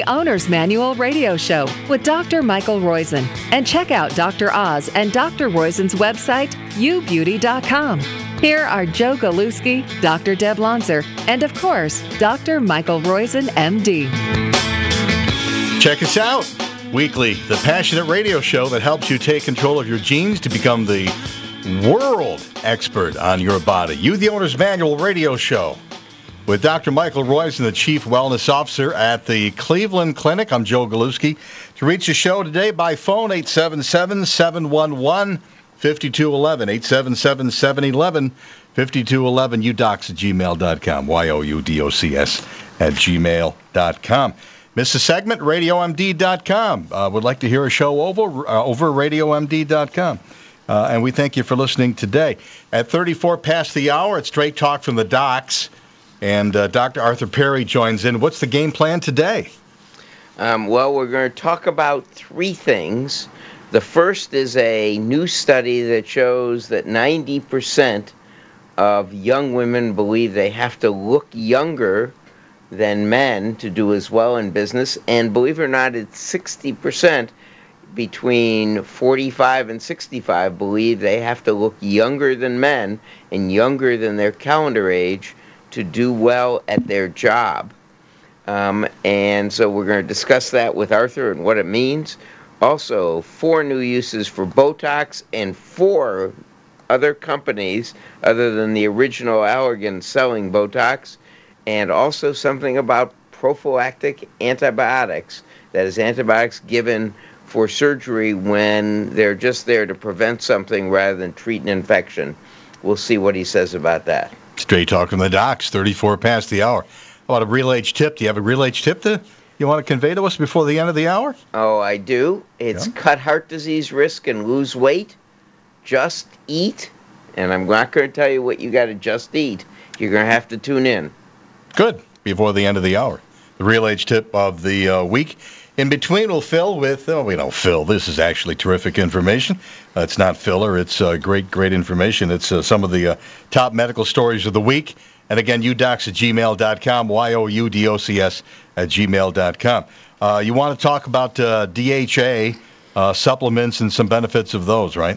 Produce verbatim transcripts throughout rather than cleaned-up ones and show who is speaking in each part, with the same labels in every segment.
Speaker 1: The Owner's Manual Radio Show with Doctor Michael Roizen. And check out Doctor Oz and Doctor Roizen's website, you beauty dot com. Here are Joe Galuski, Doctor Deb Lonzer, and of course, Doctor Michael Roizen, M D.
Speaker 2: Check us out. Weekly, the passionate radio show that helps you take control of your genes to become the world expert on your body. You, the Owner's Manual Radio Show with Doctor Michael Roizen, the Chief Wellness Officer at the Cleveland Clinic. I'm Joe Galuski. To reach the show today by phone, eight seven seven, seven one one, five two one one, eight seven seven, seven one one, five two one one, u docs at gmail dot com, Y O U D O C S at gmail dot com. Miss a segment, radio m d dot com. Uh, would like to hear a show over, uh, over radio m d dot com. Uh, and we thank you for listening today. At thirty-four past the hour, it's Straight Talk from the Docs. And uh, Doctor Arthur Perry joins in. What's the game plan today?
Speaker 3: Um, well, we're going to talk about three things. The first is a new study that shows that ninety percent of young women believe they have to look younger than men to do as well in business. And believe it or not, it's sixty percent between forty-five and sixty-five believe they have to look younger than men and younger than their calendar age to do well at their job. Um, and so we're going to discuss that with Arthur and what it means. Also, four new uses for Botox and four other companies other than the original Allergan selling Botox, and also something about prophylactic antibiotics, that is antibiotics given for surgery when they're just there to prevent something rather than treat an infection. We'll see what he says about that.
Speaker 2: Straight Talk from the Docs, thirty-four past the hour. How about a real age tip? Do you have a real age tip to you want to convey to us before the end of the hour?
Speaker 3: Oh, I do. It's yeah. Cut heart disease risk and lose weight. Just eat. And I'm not going to tell you what you got to just eat. You're going to have to tune in.
Speaker 2: Good. Before the end of the hour. The real age tip of the uh, week. In between, we'll fill with, oh, we don't fill. This is actually terrific information. Uh, it's not filler. It's uh, great, great information. It's uh, some of the uh, top medical stories of the week. And again, u docs at gmail dot com, Y O U D O C S at gmail dot com. Uh, you want to talk about uh, D H A uh, supplements and some benefits of those, right?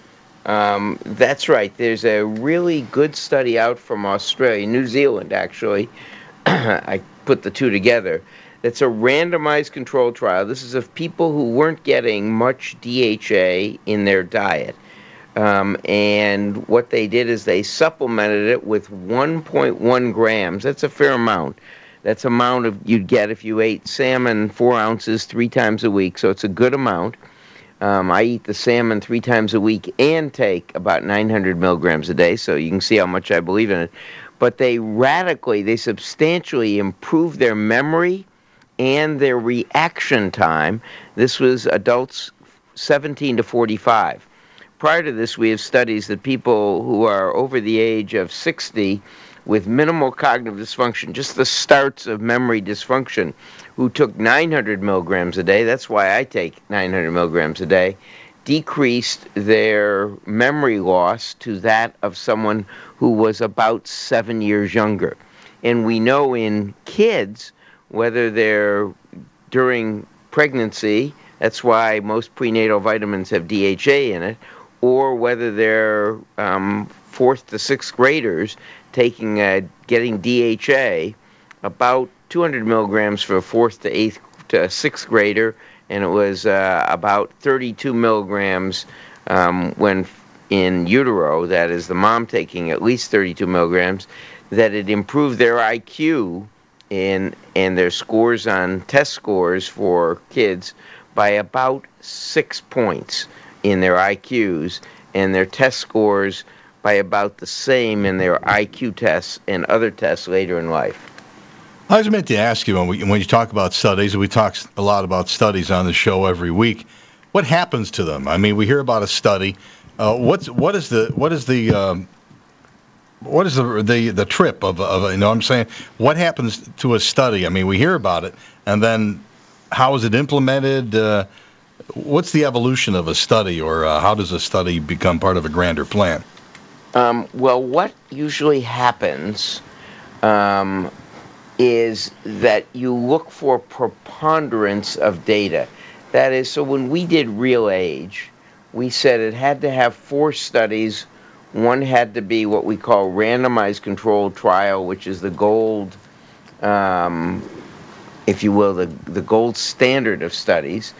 Speaker 3: Um, that's right. There's a really good study out from Australia, New Zealand, actually. I put the two together. It's a randomized controlled trial. This is of people who weren't getting much D H A in their diet. Um, and what they did is they supplemented it with one point one grams. That's a fair amount. That's the amount of you'd get if you ate salmon four ounces three times a week. So it's a good amount. Um, I eat the salmon three times a week and take about nine hundred milligrams a day. So you can see how much I believe in it. But they radically, they substantially improved their memory and their reaction time. This was adults seventeen to forty-five. Prior to this, we have studies that people who are over the age of sixty with minimal cognitive dysfunction, just the starts of memory dysfunction, who took nine hundred milligrams a day, that's why I take nine hundred milligrams a day, decreased their memory loss to that of someone who was about seven years younger. And we know in kids, whether they're during pregnancy, that's why most prenatal vitamins have D H A in it, or whether they're um, fourth to sixth graders taking uh, getting D H A, about two hundred milligrams for a fourth to eighth to sixth grader, and it was uh, about thirty-two milligrams um, when in utero, that is the mom taking at least thirty-two milligrams, that it improved their I Q in and their scores on test scores for kids by about six points in their I Qs, and their test scores by about the same in their I Q tests and other tests later in life.
Speaker 2: I was meant to ask you, when, we, when you talk about studies, and we talk a lot about studies on the show every week, what happens to them? I mean, we hear about a study. Uh, what's what is the what is the um, what is the the the trip of of you know what I'm saying? What happens to a study? I mean, we hear about it, and then how is it implemented? Uh, what's the evolution of a study, or uh, how does a study become part of a grander plan?
Speaker 3: Um, well, what usually happens um, is that you look for preponderance of data. That is, so when we did Real Age, we said it had to have four studies. One had to be what we call randomized controlled trial, which is the gold, um, if you will, the, the gold standard of studies.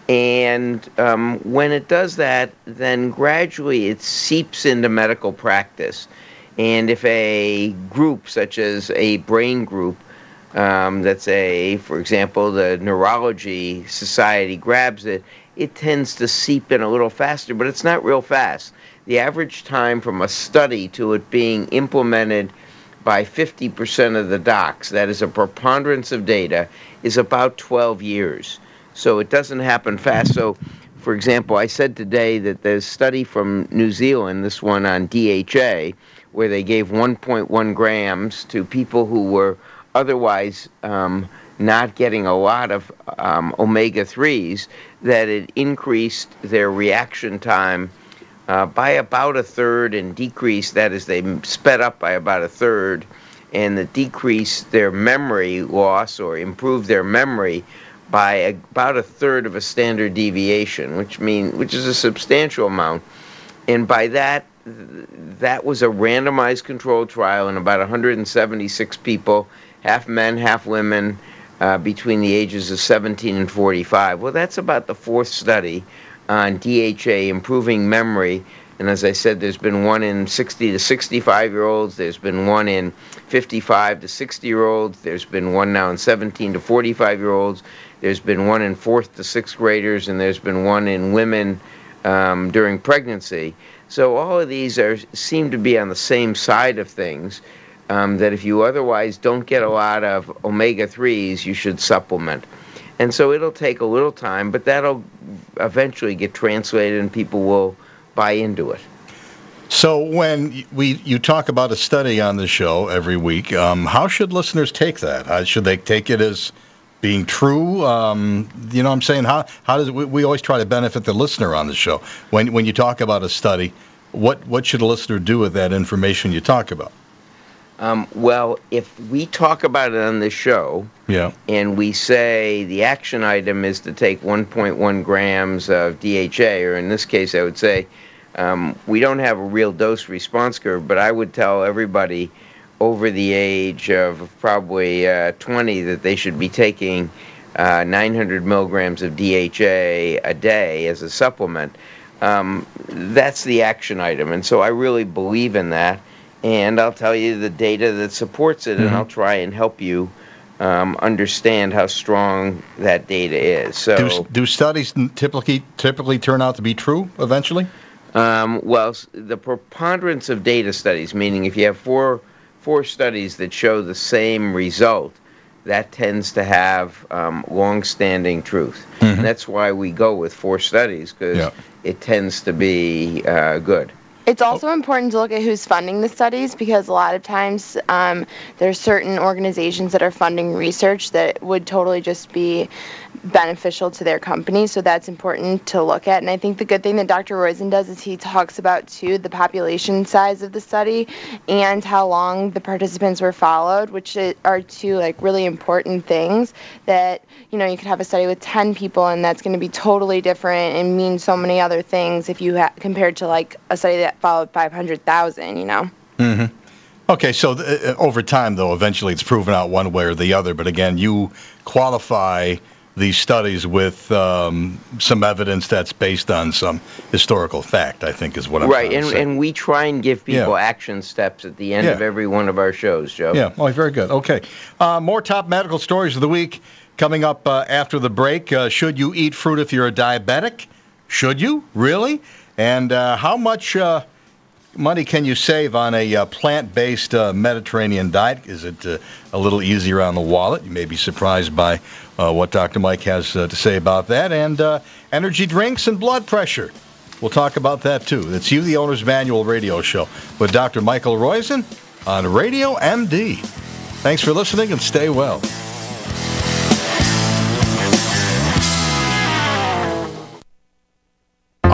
Speaker 3: And um, when it does that, then gradually it seeps into medical practice. And if a group, such as a brain group, um, that's a, for example, the Neurology Society grabs it, it tends to seep in a little faster, but it's not real fast. The average time from a study to it being implemented by fifty percent of the docs, that is a preponderance of data, is about twelve years. So it doesn't happen fast. So, for example, I said today that there's a study from New Zealand, this one on D H A, where they gave one point one grams to people who were otherwise um, not getting a lot of um, omega threes, that it increased their reaction time uh, by about a third and decreased, that is, they sped up by about a third, and that decreased their memory loss or improved their memory by a, about a third of a standard deviation, which mean which is a substantial amount. And by that, that was a randomized controlled trial in about one hundred seventy-six people, half men, half women, uh, between the ages of seventeen and forty-five. Well, that's about the fourth study on D H A improving memory. And as I said, there's been one in sixty to sixty-five-year-olds. There's been one in fifty-five to sixty-year-olds. There's been one now in seventeen to forty-five-year-olds. There's been one in fourth to sixth graders, and there's been one in women um, during pregnancy. So all of these are seem to be on the same side of things, um, that if you otherwise don't get a lot of omega threes, you should supplement. And so it'll take a little time, but that'll eventually get translated and people will buy into it.
Speaker 2: So when we you talk about a study on the show every week, um, how should listeners take that? Uh, should they take it as being true? Um, you know what I'm saying? How how does we, we always try to benefit the listener on the show. When when you talk about a study, what what should a listener do with that information you talk about?
Speaker 3: Um, well, if we talk about it on the show,
Speaker 2: yeah, and
Speaker 3: we say the action item is to take one point one grams of D H A, or in this case, I would say um, we don't have a real dose response curve, but I would tell everybody over the age of probably uh, twenty that they should be taking uh, nine hundred milligrams of D H A a day as a supplement. Um, that's the action item, and so I really believe in that. And I'll tell you the data that supports it, mm-hmm. and I'll try and help you um, understand how strong that data is. So,
Speaker 2: do, do studies typically typically turn out to be true eventually?
Speaker 3: Um, well, the preponderance of data studies, meaning if you have four four studies that show the same result, that tends to have um, long-standing truth. Mm-hmm. And that's why we go with four studies, because yeah. it tends to be uh, good.
Speaker 4: It's also important to look at who's funding the studies, because a lot of times um, there's certain organizations that are funding research that would totally just be beneficial to their company, so that's important to look at. And I think the good thing that Doctor Roizen does is he talks about, too, the population size of the study and how long the participants were followed, which are two, like, really important things that, you know, you could have a study with ten people, and that's going to be totally different and mean so many other things if you ha- compared to, like, a study that followed five hundred thousand, you know?
Speaker 2: Mm-hmm. Okay, so th- over time, though, eventually it's proven out one way or the other. But again, you qualify these studies with um, some evidence that's based on some historical fact, I think is what I'm
Speaker 3: right,
Speaker 2: trying
Speaker 3: and,
Speaker 2: to say.
Speaker 3: and we try and give people
Speaker 2: yeah.
Speaker 3: action steps at the end
Speaker 2: yeah.
Speaker 3: of every one of our shows, Joe.
Speaker 2: Yeah, oh, very good. Okay. Uh, more top medical stories of the week coming up uh, after the break. Uh, should you eat fruit if you're a diabetic? Should you? Really? And uh, how much uh, money can you save on a uh, plant-based uh, Mediterranean diet? Is it uh, a little easier on the wallet? You may be surprised by uh, what Doctor Mike has uh, to say about that. And uh, energy drinks and blood pressure. We'll talk about that, too. It's You, the Owner's Manual radio show with Doctor Michael Roizen on Radio M D. Thanks for listening, and stay well.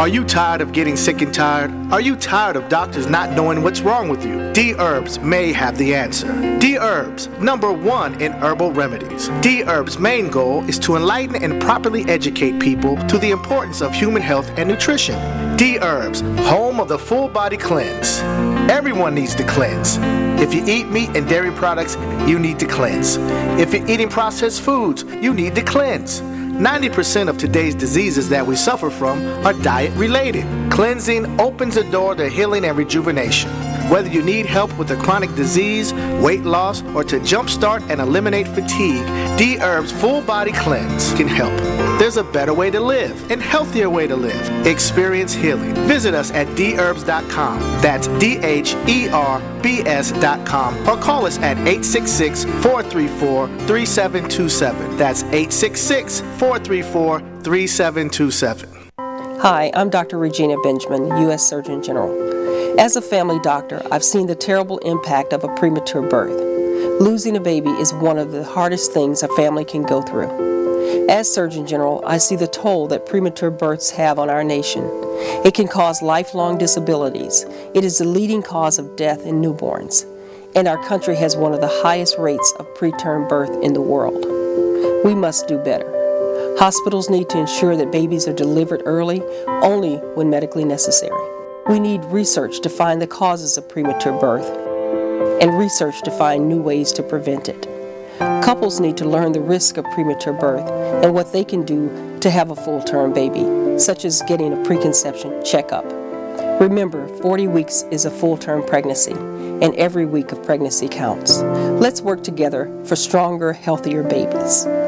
Speaker 5: Are you tired of getting sick and tired? Are you tired of doctors not knowing what's wrong with you? D-Herbs may have the answer. D-Herbs, number one in herbal remedies. D-Herbs' main goal is to enlighten and properly educate people to the importance of human health and nutrition. D-Herbs, home of the full body cleanse. Everyone needs to cleanse. If you eat meat and dairy products, you need to cleanse. If you're eating processed foods, you need to cleanse. ninety percent of today's diseases that we suffer from are diet-related. Cleansing opens the door to healing and rejuvenation. Whether you need help with a chronic disease, weight loss, or to jumpstart and eliminate fatigue, D-Herbs Full Body Cleanse can help. There's a better way to live and healthier way to live. Experience healing. Visit us at d herbs dot com. That's D H E R B S dot com. Or call us at eight six six, four three four, three seven two seven. That's eight six six, four three four, three seven two seven.
Speaker 6: Hi, I'm Doctor Regina Benjamin, U S Surgeon General. As a family doctor, I've seen the terrible impact of a premature birth. Losing a baby is one of the hardest things a family can go through. As Surgeon General, I see the toll that premature births have on our nation. It can cause lifelong disabilities. It is the leading cause of death in newborns. And our country has one of the highest rates of preterm birth in the world. We must do better. Hospitals need to ensure that babies are delivered early, only when medically necessary. We need research to find the causes of premature birth and research to find new ways to prevent it. Couples need to learn the risk of premature birth and what they can do to have a full-term baby, such as getting a preconception checkup. Remember, forty weeks is a full-term pregnancy, and every week of pregnancy counts. Let's work together for stronger, healthier babies.